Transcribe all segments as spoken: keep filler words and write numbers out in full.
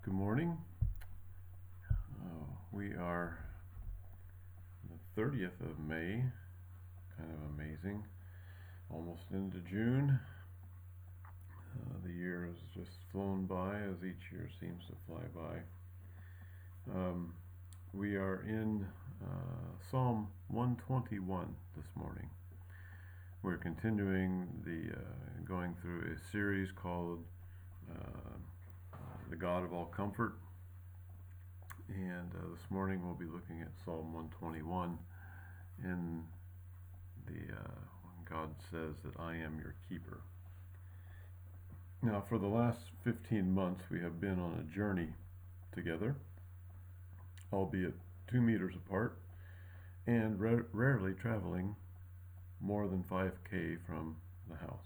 Good morning. Uh, we are the thirtieth of May, kind of amazing, almost into June. Uh, the year has just flown by, as each year seems to fly by. Um, we are in uh, Psalm one twenty-one this morning. We're continuing the uh, going through a series called uh, The God of All Comfort, and uh, this morning we'll be looking at Psalm one twenty-one in the uh, when God says that I am your keeper. Now, for the last fifteen months we have been on a journey together, albeit two meters apart, and ra- rarely traveling more than five K from the house.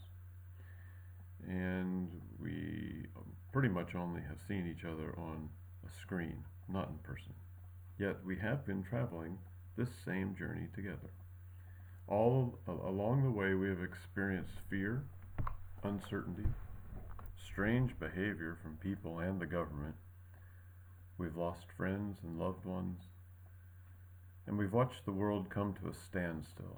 And we pretty much only have seen each other on a screen, not in person. Yet we have been traveling this same journey together. All uh, along the way we have experienced fear, uncertainty, strange behavior from people and the government. We've lost friends and loved ones, and we've watched the world come to a standstill.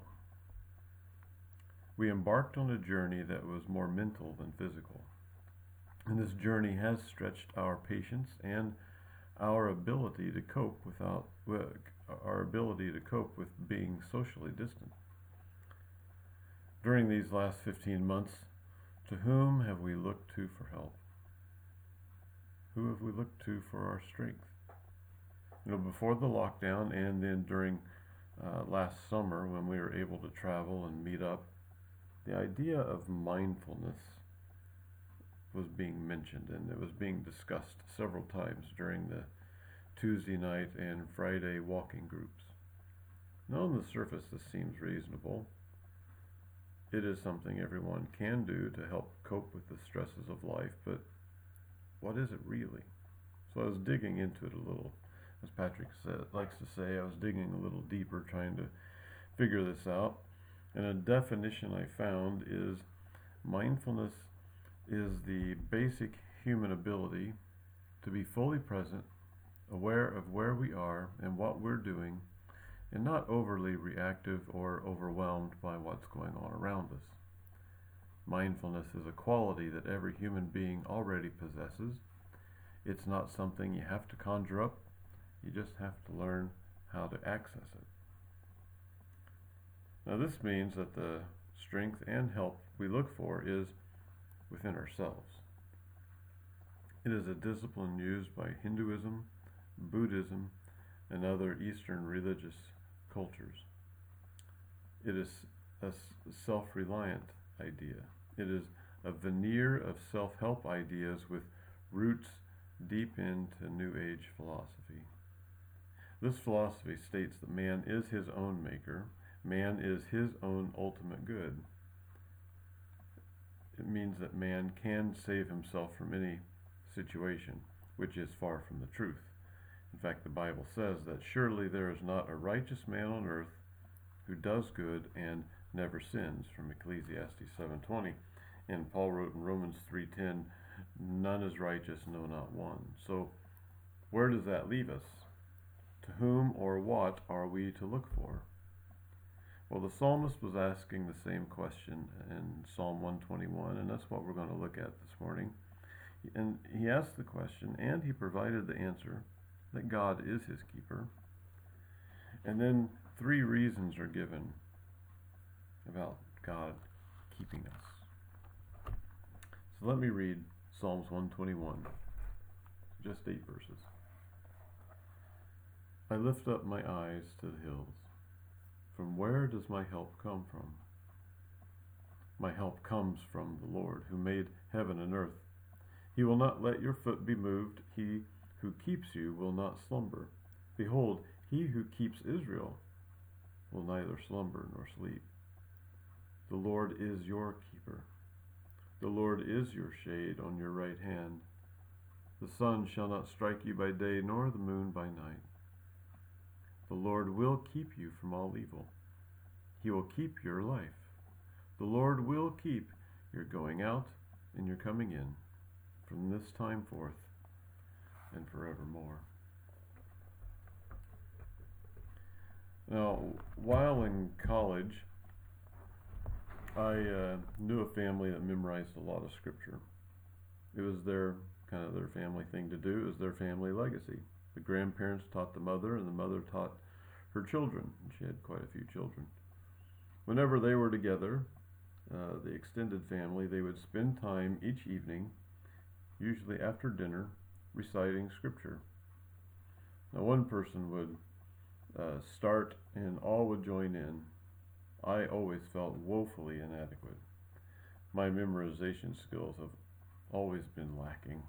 We embarked on a journey that was more mental than physical. And this journey has stretched our patience and our ability to cope without our ability to cope with being socially distant. During these last fifteen months, to whom have we looked to for help? Who have we looked to for our strength? You know, before the lockdown and then during uh, last summer when we were able to travel and meet up, the idea of mindfulness was being mentioned, and it was being discussed several times during the Tuesday night and Friday walking groups. Now, on the surface, this seems reasonable. It is something everyone can do to help cope with the stresses of life, but what is it really? So I was digging into it a little. As Patrick said, likes to say, I was digging a little deeper, trying to figure this out. And a definition I found is mindfulness is the basic human ability to be fully present, aware of where we are and what we're doing, and not overly reactive or overwhelmed by what's going on around us. Mindfulness is a quality that every human being already possesses. It's not something you have to conjure up. You just have to learn how to access it. Now, this means that the strength and help we look for is within ourselves. It is a discipline used by Hinduism, Buddhism, and other Eastern religious cultures. It is a self-reliant idea. It is a veneer of self-help ideas with roots deep into New Age philosophy. This philosophy states that man is his own maker. Man is his own ultimate good. It means that man can save himself from any situation, which is far from the truth. In fact, the Bible says that surely there is not a righteous man on earth who does good and never sins, from Ecclesiastes seven twenty. And Paul wrote in Romans three ten, none is righteous, no, not one. So where does that leave us? To whom or what are we to look for? Well, the psalmist was asking the same question in Psalm one twenty-one, and that's what we're going to look at this morning. And he asked the question, and he provided the answer, that God is his keeper. And then three reasons are given about God keeping us. So let me read Psalms one twenty-one, just eight verses. I lift up my eyes to the hills. From where does my help come from? My help comes from the Lord, who made heaven and earth. He will not let your foot be moved. He who keeps you will not slumber. Behold, he who keeps Israel will neither slumber nor sleep. The Lord is your keeper. The Lord is your shade on your right hand. The sun shall not strike you by day, nor the moon by night. The Lord will keep you from all evil. He will keep your life. The Lord will keep your going out and your coming in from this time forth and forevermore. Now, while in college, I uh, knew a family that memorized a lot of scripture. It was their kind of their family thing to do. It was their family legacy. The grandparents taught the mother, and the mother taught her children. She had quite a few children. Whenever they were together, uh, the extended family, they would spend time each evening, usually after dinner, reciting scripture. Now, one person would uh, start, and all would join in. I always felt woefully inadequate. My memorization skills have always been lacking.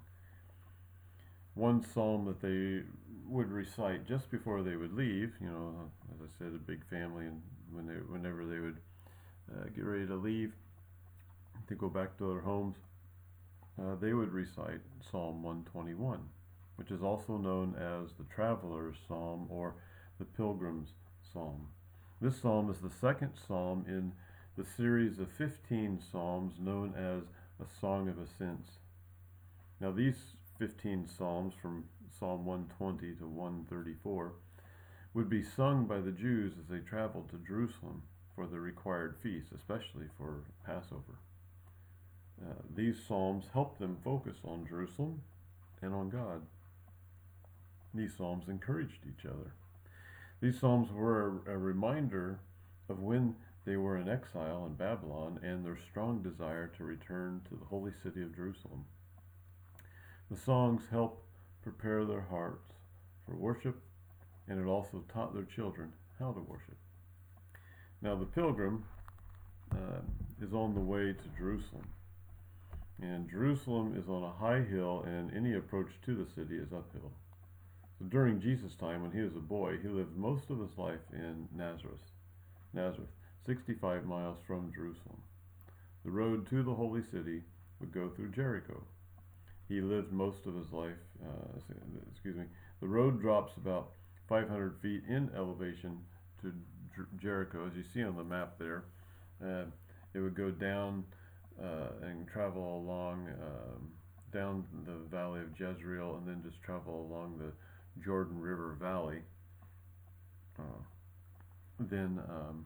One psalm that they would recite just before they would leave, you know, as I said, a big family, and when they, whenever they would uh, get ready to leave to go back to their homes, uh, they would recite Psalm one twenty-one, which is also known as the Traveler's Psalm or the Pilgrim's Psalm. This psalm is the second psalm in the series of fifteen psalms known as a Song of Ascents. Now, these fifteen psalms, from Psalm one twenty to one thirty-four, would be sung by the Jews as they traveled to Jerusalem for the required feasts, especially for Passover. Uh, these psalms helped them focus on Jerusalem and on God. These psalms encouraged each other. These psalms were a, a reminder of when they were in exile in Babylon and their strong desire to return to the holy city of Jerusalem. The songs help prepare their hearts for worship, and it also taught their children how to worship. Now, the pilgrim uh, is on the way to Jerusalem, and Jerusalem is on a high hill, and any approach to the city is uphill. So during Jesus' time, when he was a boy, he lived most of his life in Nazareth, Nazareth, sixty-five miles from Jerusalem. The road to the holy city would go through Jericho. He lived most of his life, uh, excuse me, the road drops about five hundred feet in elevation to Jer- Jericho, as you see on the map there. Uh, it would go down uh, and travel along, um, down the valley of Jezreel, and then just travel along the Jordan River Valley. Uh, then um,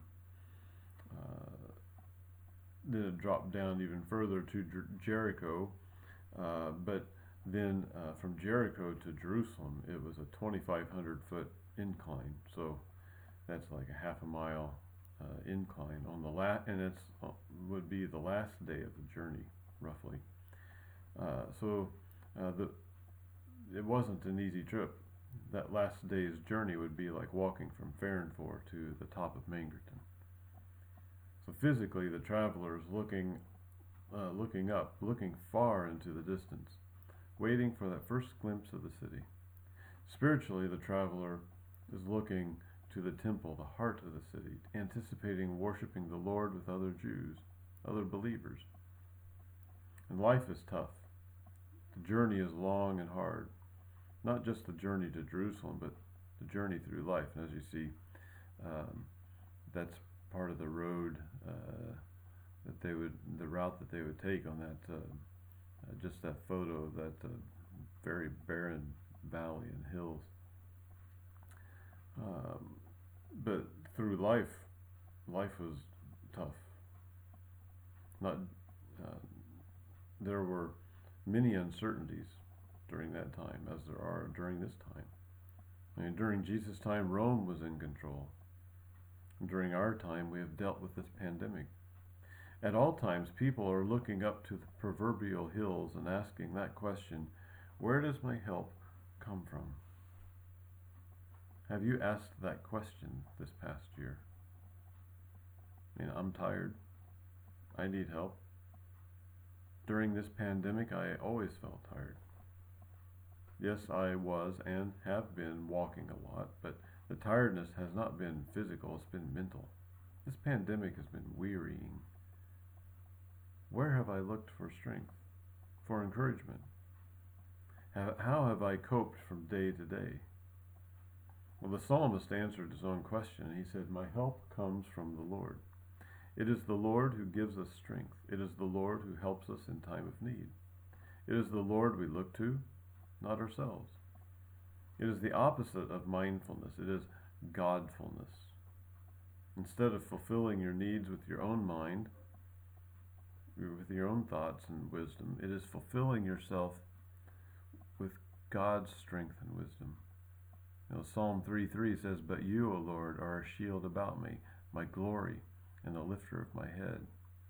uh, then it dropped down even further to Jer- Jericho. Uh, but then uh, from Jericho to Jerusalem, it was a twenty-five hundred foot incline. So that's like a half a mile uh, incline on the la- and it's uh, would be the last day of the journey, roughly. Uh, so uh, the it wasn't an easy trip. That last day's journey would be like walking from Farnfor to the top of Mangerton. So physically, the traveler is looking Uh, looking up, looking far into the distance, waiting for that first glimpse of the city. Spiritually, the traveler is looking to the temple, the heart of the city, anticipating worshiping the Lord with other Jews, other believers. And life is tough. The journey is long and hard. Not just the journey to Jerusalem, but the journey through life. And as you see, um, that's part of the road uh, that they would, the route that they would take on that, uh, uh, just that photo of that uh, very barren valley and hills. Um, but through life, life was tough. Not, uh, there were many uncertainties during that time, as there are during this time. I mean, during Jesus' time, Rome was in control. And during our time, we have dealt with this pandemic. At all times, people are looking up to the proverbial hills and asking that question, where does my help come from? Have you asked that question this past year? I mean, I'm tired. I need help. During this pandemic, I always felt tired. Yes, I was and have been walking a lot, but the tiredness has not been physical, it's been mental. This pandemic has been wearying. Where have I looked for strength, for encouragement? How have I coped from day to day? Well, the psalmist answered his own question. He said, my help comes from the Lord. It is the Lord who gives us strength. It is the Lord who helps us in time of need. It is the Lord we look to, not ourselves. It is the opposite of mindfulness. It is Godfulness. Instead of fulfilling your needs with your own mind, with your own thoughts and wisdom, it is fulfilling yourself with God's strength and wisdom. You know, Psalm three three says, "But you, O Lord, are a shield about me, my glory, and the lifter of my head."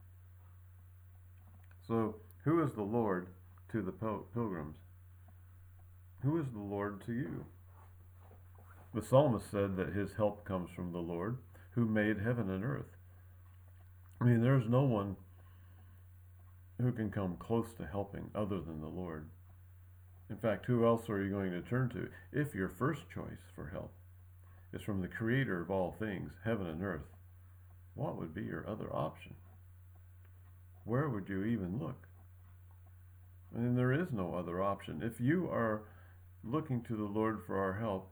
So, who is the Lord to the pilgrims? Who is the Lord to you? The psalmist said that his help comes from the Lord, who made heaven and earth. I mean, there's no one who can come close to helping other than the Lord. In fact, who else are you going to turn to if your first choice for help is from the Creator of all things, heaven and earth? What would be your other option? Where would you even look? I mean, there is no other option. If you are looking to the Lord for our help,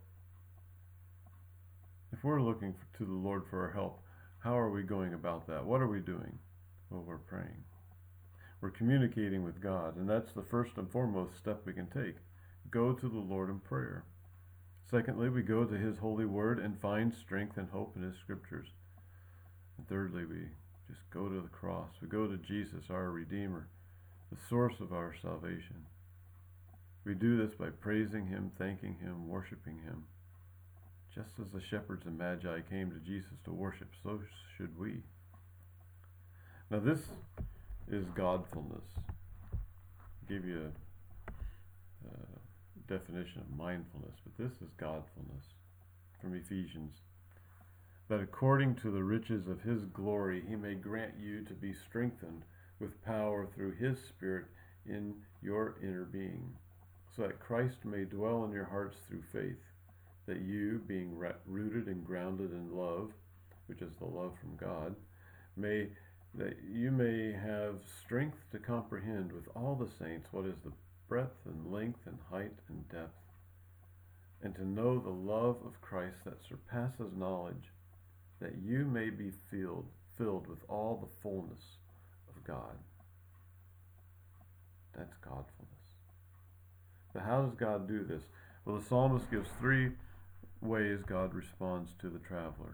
if we're looking to the Lord for our help, how are we going about that? What are we doing? Well, we're praying. We're communicating with God, and that's the first and foremost step we can take. Go to the Lord in prayer. Secondly, we go to His holy word and find strength and hope in His scriptures. And thirdly, we just go to the cross. We go to Jesus, our Redeemer, the source of our salvation. We do this by praising Him, thanking Him, worshiping Him. Just as the shepherds and magi came to Jesus to worship, so should we. Now this is Godfulness. I gave you a, a definition of mindfulness, but this is Godfulness from Ephesians. That according to the riches of His glory, He may grant you to be strengthened with power through His Spirit in your inner being, so that Christ may dwell in your hearts through faith, that you, being rooted and grounded in love, which is the love from God, may that you may have strength to comprehend with all the saints what is the breadth and length and height and depth, and to know the love of Christ that surpasses knowledge, that you may be filled, filled with all the fullness of God. That's Godfulness. But how does God do this? Well, the psalmist gives three ways God responds to the traveler.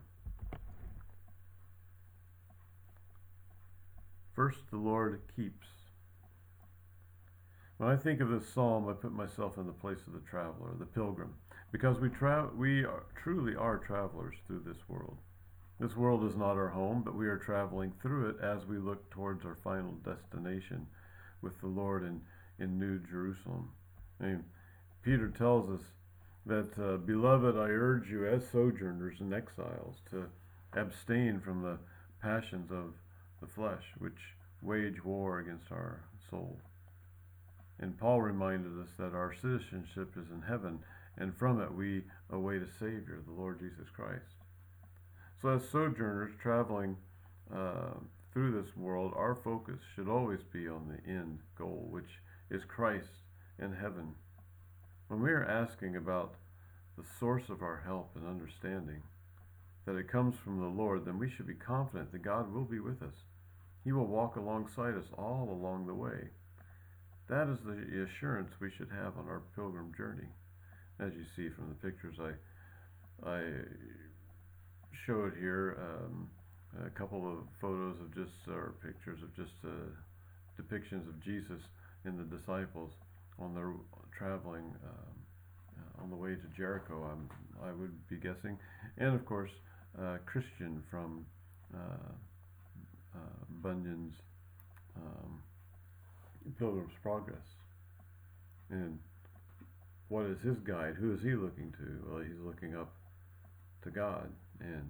First, the Lord keeps. When I think of this psalm, I put myself in the place of the traveler, the pilgrim, because we tra- we are, truly are travelers through this world. This world is not our home, but we are traveling through it as we look towards our final destination with the Lord in, in New Jerusalem. I mean, Peter tells us that, uh, "Beloved, I urge you as sojourners and exiles to abstain from the passions of the flesh, which wage war against our soul." And Paul reminded us that our citizenship is in heaven, and from it we await a Savior, the Lord Jesus Christ. So as sojourners traveling uh, through this world, our focus should always be on the end goal, which is Christ in heaven. When we are asking about the source of our help and understanding, that it comes from the Lord, then we should be confident that God will be with us. He will walk alongside us all along the way. That is the assurance we should have on our pilgrim journey. As you see from the pictures I I showed here, um, a couple of photos of just, or pictures of just uh, depictions of Jesus and the disciples on their traveling um, uh, on the way to Jericho, I'm, I would be guessing. And of course, uh, Christian from uh, uh, Bunyan's um, Pilgrim's Progress. And what is his guide? Who is he looking to? Well, he's looking up to God, and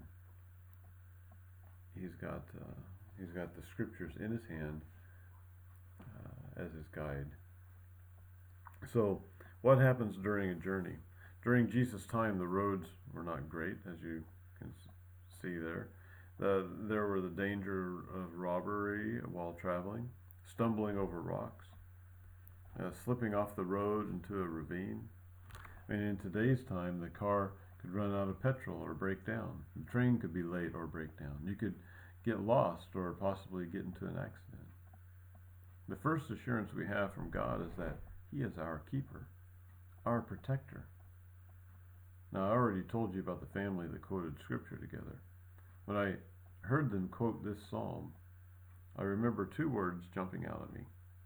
he's got uh, he's got the scriptures in his hand uh, as his guide. So, what happens during a journey? During Jesus' time, the roads were not great, as you can see there. The, there were the danger of robbery while traveling, stumbling over rocks, uh, slipping off the road into a ravine. I mean, in today's time, the car could run out of petrol or break down. The train could be late or break down. You could get lost or possibly get into an accident. The first assurance we have from God is that He is our keeper, our protector. Now, I already told you about the family that quoted scripture together. When I heard them quote this psalm, I remember two words jumping out at me: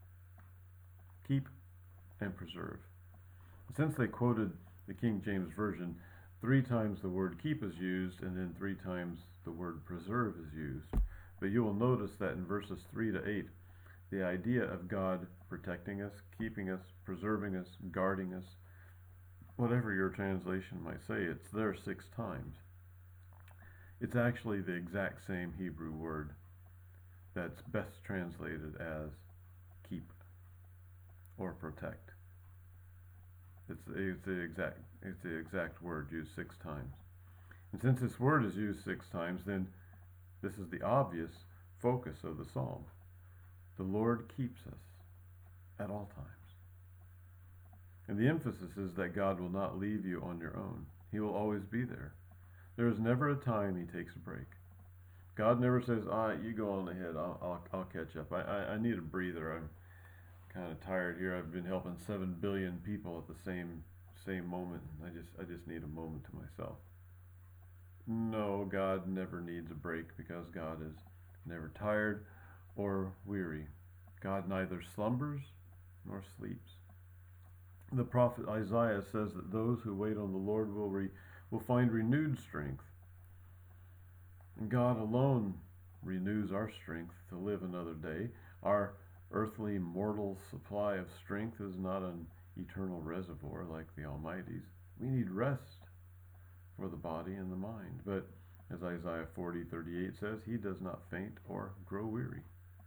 keep and preserve. Since they quoted the King James Version, three times the word keep is used, and then three times the word preserve is used. But you will notice that in verses three to eight, the idea of God protecting us, keeping us, preserving us, guarding us, whatever your translation might say, it's there six times. It's actually the exact same Hebrew word that's best translated as keep or protect. It's, it's the exact it's the exact word used six times. And since this word is used six times, then this is the obvious focus of the psalm. The Lord keeps us at all times. And the emphasis is that God will not leave you on your own. He will always be there. There is never a time he takes a break. God never says, all right, you go on ahead, I'll, I'll, I'll catch up. I, I, I need a breather. I'm kind of tired here. I've been helping seven billion people at the same same moment. I just I just need a moment to myself. No, God never needs a break, because God is never tired or weary. God neither slumbers nor sleeps. The prophet Isaiah says that those who wait on the Lord will re, will find renewed strength. And God alone renews our strength to live another day. Our earthly mortal supply of strength is not an eternal reservoir like the Almighty's. We need rest for the body and the mind. But as Isaiah forty thirty-eight says, he does not faint or grow weary.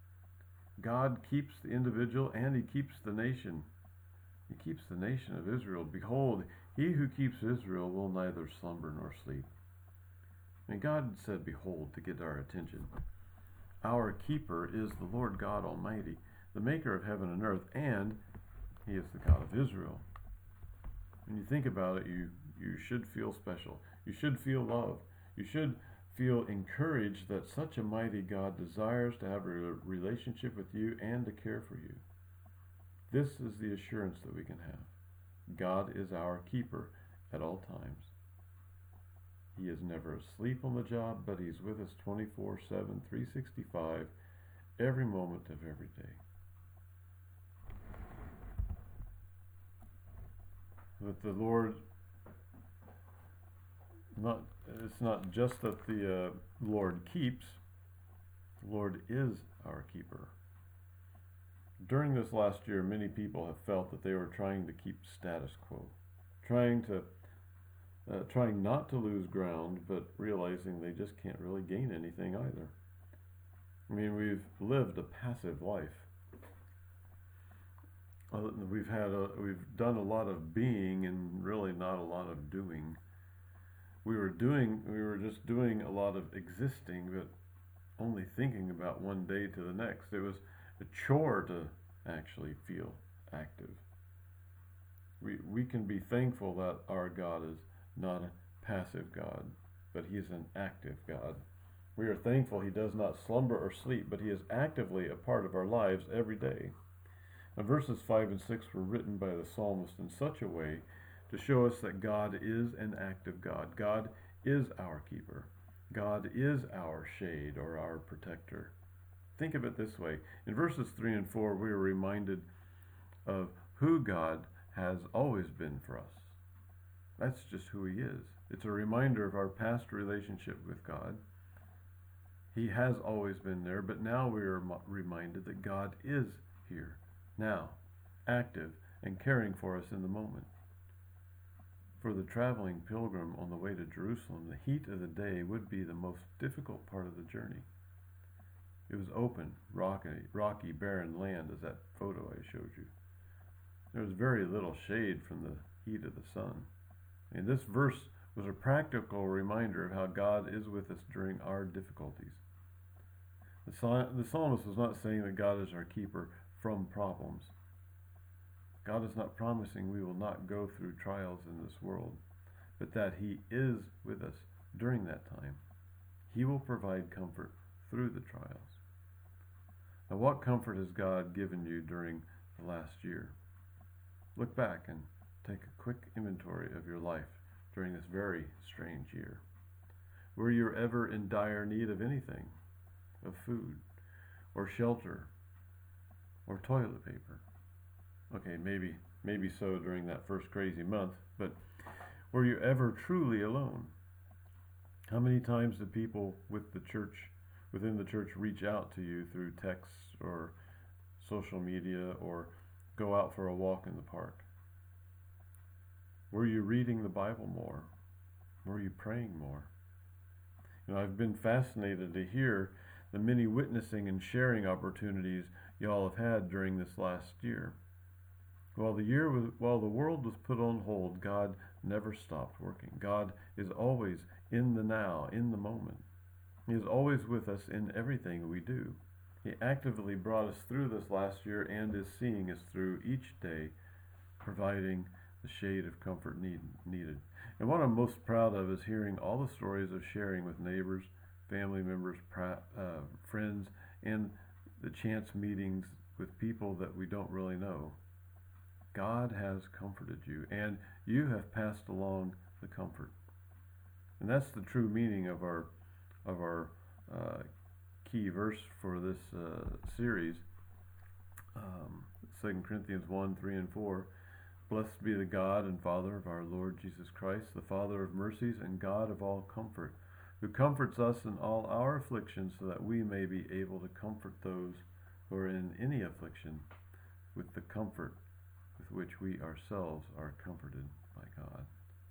God keeps the individual, and he keeps the nation. He keeps the nation of Israel. Behold, he who keeps Israel will neither slumber nor sleep. And God said, behold, to get our attention. Our keeper is the Lord God Almighty, the maker of heaven and earth, and he is the God of Israel. When you think about it, you, you should feel special. You should feel loved. You should feel encouraged that such a mighty God desires to have a relationship with you and to care for you. This is the assurance that we can have. God is our keeper at all times. He is never asleep on the job, but he's with us twenty-four seven, three sixty-five, every moment of every day. That the Lord, not it's not just that the uh, Lord keeps, the Lord is our keeper. During this last year, many people have felt that they were trying to keep status quo, trying to uh, trying not to lose ground, but realizing they just can't really gain anything either. I mean, we've lived a passive life. Uh, we've had a, we've done a lot of being and really not a lot of doing. We were doing we were just doing a lot of existing, but only thinking about one day to the next. It was a chore to actually feel active. We we can be thankful that our God is not a passive God, but he is an active God. We are thankful he does not slumber or sleep, but he is actively a part of our lives every day. Now, verses five and six were written by the psalmist in such a way to show us that God is an active God. God is our keeper. God is our shade or our protector. Think of it this way. In verses three and four, we are reminded of who God has always been for us. That's just who he is. It's a reminder of our past relationship with God. He has always been there, but now we are reminded that God is here, now, active and caring for us in the moment. For the traveling pilgrim on the way to Jerusalem, the heat of the day would be the most difficult part of the journey. It was open, rocky, rocky, barren land, as that photo I showed you. There was very little shade from the heat of the sun. And this verse was a practical reminder of how God is with us during our difficulties. The, the psalmist was not saying that God is our keeper from problems. God is not promising we will not go through trials in this world, but that he is with us during that time. He will provide comfort through the trials. Now, what comfort has God given you during the last year? Look back and take a quick inventory of your life during this very strange year? Were you ever in dire need of anything, of food, or shelter, or toilet paper? Okay, maybe maybe so during that first crazy month, but were you ever truly alone? How many times did people with the church, within the church, reach out to you through texts or social media or go out for a walk in the park? Were you reading the Bible more? Were you praying more? You know, I've been fascinated to hear the many witnessing and sharing opportunities y'all have had during this last year. While the year was, while the world was put on hold, God never stopped working. God is always in the now, in the moment. He is always with us in everything we do. He actively brought us through this last year and is seeing us through each day, providing the shade of comfort need, needed. And what I'm most proud of is hearing all the stories of sharing with neighbors, family members, pra- uh, friends, and the chance meetings with people that we don't really know. God has comforted you, and you have passed along the comfort. And that's the true meaning of our of our uh, key verse for this uh, series, um, Second Corinthians one, three, and four. Blessed be the God and Father of our Lord Jesus Christ, the Father of mercies and God of all comfort, who comforts us in all our afflictions, so that we may be able to comfort those who are in any affliction with the comfort with which we ourselves are comforted by God.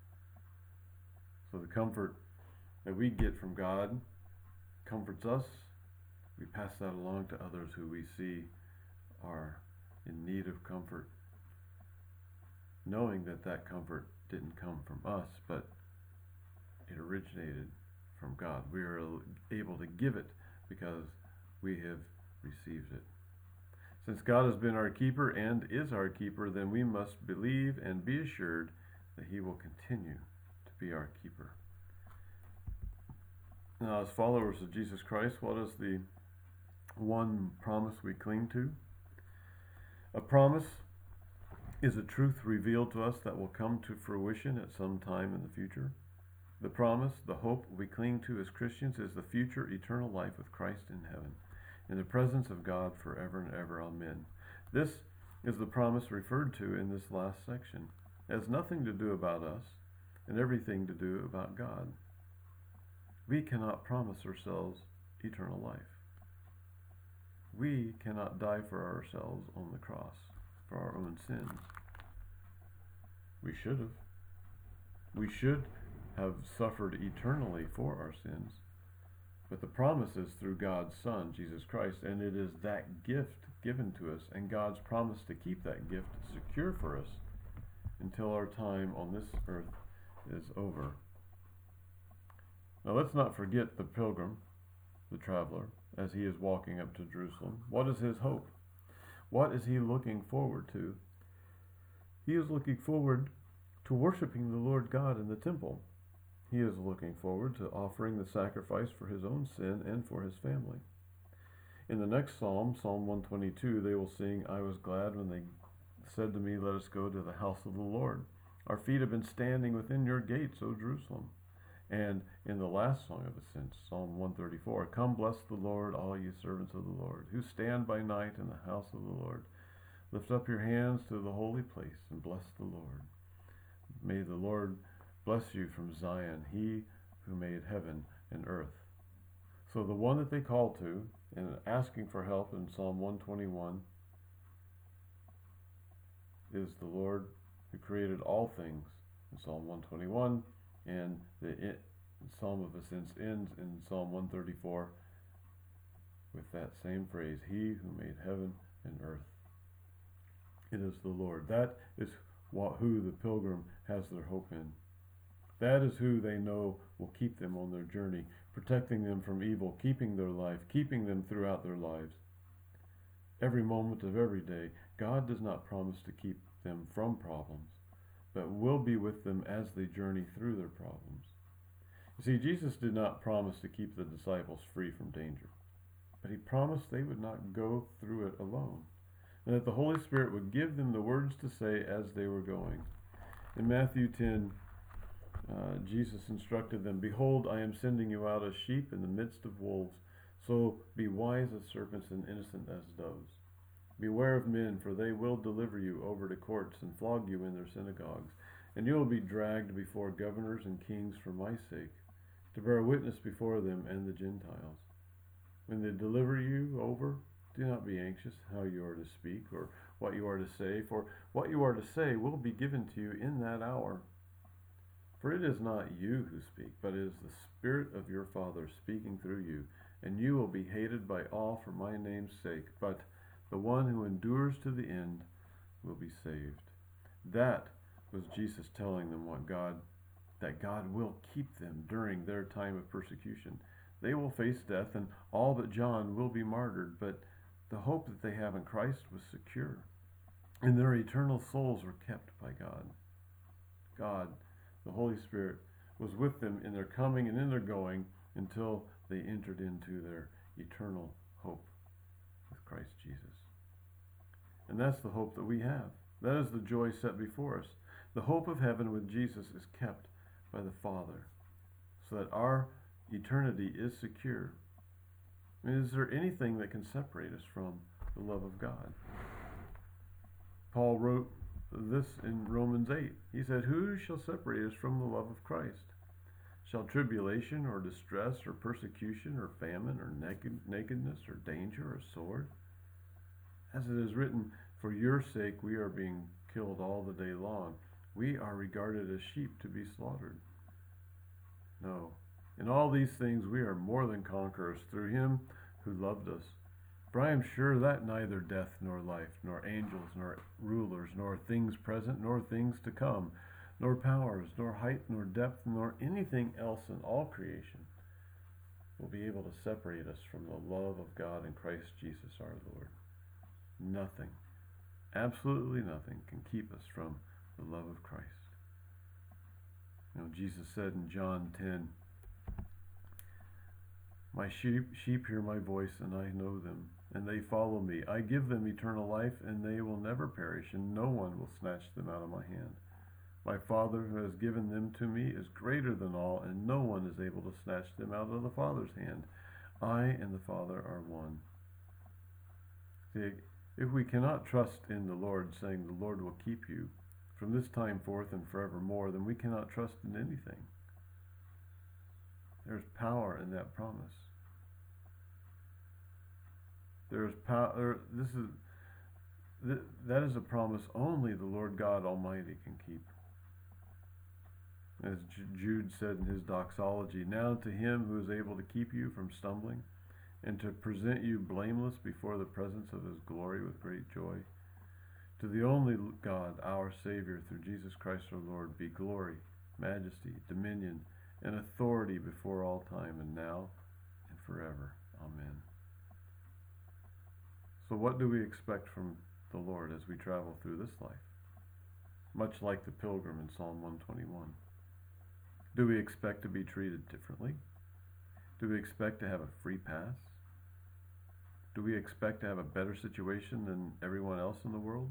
So the comfort that we get from God comforts us. We pass that along to others who we see are in need of comfort, knowing that that comfort didn't come from us, but it originated from God. We are able to give it because we have received it. Since God has been our keeper and is our keeper, then we must believe and be assured that He will continue to be our keeper. Now, as followers of Jesus Christ, what is the one promise we cling to? A promise is a truth revealed to us that will come to fruition at some time in the future. The promise, the hope we cling to as Christians, is the future eternal life with Christ in heaven, in the presence of God forever and ever. Amen. This is the promise referred to in this last section. It has nothing to do about us and everything to do about God. We cannot promise ourselves eternal life. We cannot die for ourselves on the cross for our own sins. We should have. We should have suffered eternally for our sins. But the promise is through God's Son, Jesus Christ, and it is that gift given to us and God's promise to keep that gift secure for us until our time on this earth is over. Now let's not forget the pilgrim, the traveler, as he is walking up to Jerusalem. What is his hope? What is he looking forward to? He is looking forward to worshiping the Lord God in the temple. He is looking forward to offering the sacrifice for his own sin and for his family. In the next psalm, Psalm one twenty-two, they will sing, I was glad when they said to me, let us go to the house of the Lord. Our feet have been standing within your gates, O Jerusalem. And in the last song of ascent, Psalm one thirty-four, come bless the Lord, all you servants of the Lord, who stand by night in the house of the Lord. Lift up your hands to the holy place and bless the Lord. May the Lord bless you from Zion, he who made heaven and earth. So the one that they call to and asking for help in Psalm one twenty-one is the Lord who created all things in Psalm one twenty-one, and the it, Psalm of Ascents ends in Psalm one thirty-four with that same phrase, he who made heaven and earth. It is the Lord. That is what, who the pilgrim has their hope in. That is who they know will keep them on their journey, protecting them from evil, keeping their life, keeping them throughout their lives. Every moment of every day, God does not promise to keep them from problems, but will be with them as they journey through their problems. You see, Jesus did not promise to keep the disciples free from danger, but he promised they would not go through it alone, and that the Holy Spirit would give them the words to say as they were going. In Matthew ten, uh, Jesus instructed them, "Behold, I am sending you out as sheep in the midst of wolves. So be wise as serpents and innocent as doves. Beware of men, for they will deliver you over to courts and flog you in their synagogues, and you will be dragged before governors and kings for my sake, to bear witness before them and the Gentiles. When they deliver you over, do not be anxious how you are to speak or what you are to say, for what you are to say will be given to you in that hour. For it is not you who speak, but it is the Spirit of your Father speaking through you, and you will be hated by all for my name's sake, but the one who endures to the end will be saved." That was Jesus telling them what God, that God will keep them during their time of persecution. They will face death, and all but John will be martyred, but the hope that they have in Christ was secure, and their eternal souls were kept by God. God, the Holy Spirit, was with them in their coming and in their going until they entered into their eternal hope with Christ Jesus. And that's the hope that we have. That is the joy set before us. The hope of heaven with Jesus is kept by the Father, so that our eternity is secure. I mean, is there anything that can separate us from the love of God? Paul wrote this in Romans eight. He said, "Who shall separate us from the love of Christ? Shall tribulation or distress or persecution or famine or naked, nakedness or danger or sword? As it is written, for your sake we are being killed all the day long. We are regarded as sheep to be slaughtered." No. In all these things we are more than conquerors through him who loved us. For I am sure that neither death nor life, nor angels, nor rulers, nor things present, nor things to come, nor powers, nor height, nor depth, nor anything else in all creation will be able to separate us from the love of God in Christ Jesus our Lord. Nothing, absolutely nothing, can keep us from the love of Christ. You know, Jesus said in John ten, "My sheep, sheep hear my voice, and I know them, and they follow me. I give them eternal life, and they will never perish, and no one will snatch them out of my hand. My Father who has given them to me is greater than all, and no one is able to snatch them out of the Father's hand. I and the Father are one." See, if we cannot trust in the Lord, saying the Lord will keep you from this time forth and forevermore, then we cannot trust in anything. There's power in that promise. There's power. This is th- that is a promise only the Lord God Almighty can keep. As Jude said in his doxology, "Now to him who is able to keep you from stumbling and to present you blameless before the presence of his glory with great joy, to the only God, our Savior, through Jesus Christ our Lord, be glory, majesty, dominion, and authority before all time, and now and forever. Amen." So what do we expect from the Lord as we travel through this life? Much like the pilgrim in Psalm one twenty-one. Do we expect to be treated differently? Do we expect to have a free pass? Do we expect to have a better situation than everyone else in the world?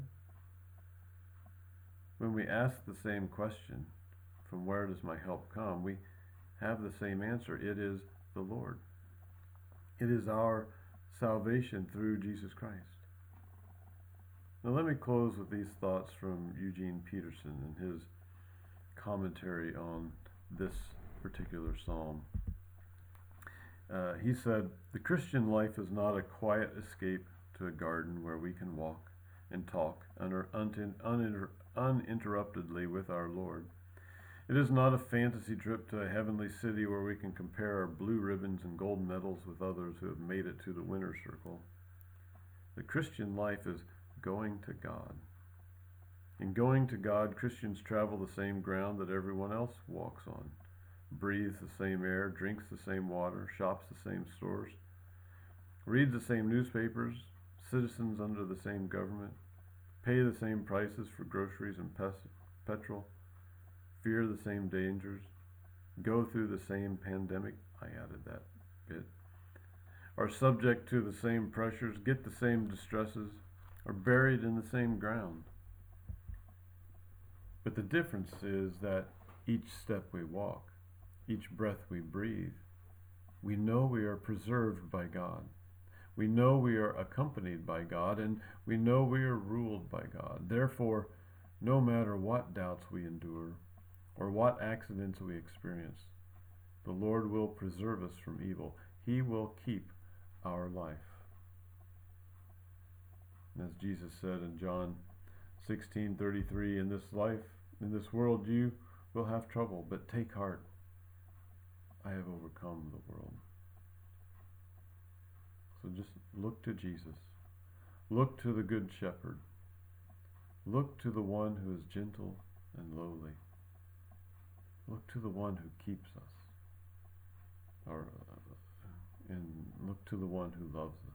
When we ask the same question, from where does my help come, we have the same answer. It is the Lord. It is our salvation through Jesus Christ. Now let me close with these thoughts from Eugene Peterson and his commentary on this particular psalm. Uh, he said, "The Christian life is not a quiet escape to a garden where we can walk and talk uninter- uninter- uninterruptedly with our Lord. It is not a fantasy trip to a heavenly city where we can compare our blue ribbons and gold medals with others who have made it to the winner's circle. The Christian life is going to God. In going to God, Christians travel the same ground that everyone else walks on, breathes the same air, drinks the same water, shops the same stores, reads the same newspapers, citizens under the same government, pay the same prices for groceries and pes- petrol, fear the same dangers, go through the same pandemic," I added that bit, "are subject to the same pressures, get the same distresses, are buried in the same ground. But the difference is that each step we walk, each breath we breathe, we know we are preserved by God. We know we are accompanied by God, and we know we are ruled by God. Therefore, no matter what doubts we endure or what accidents we experience, the Lord will preserve us from evil. He will keep our life. And as Jesus said in John sixteen thirty-three, in this life, in this world, you will have trouble, but take heart. I have overcome the world. So just look to Jesus. Look to the Good Shepherd. Look to the one who is gentle and lowly. Look to the one who keeps us. Or, uh, and look to the one who loves us.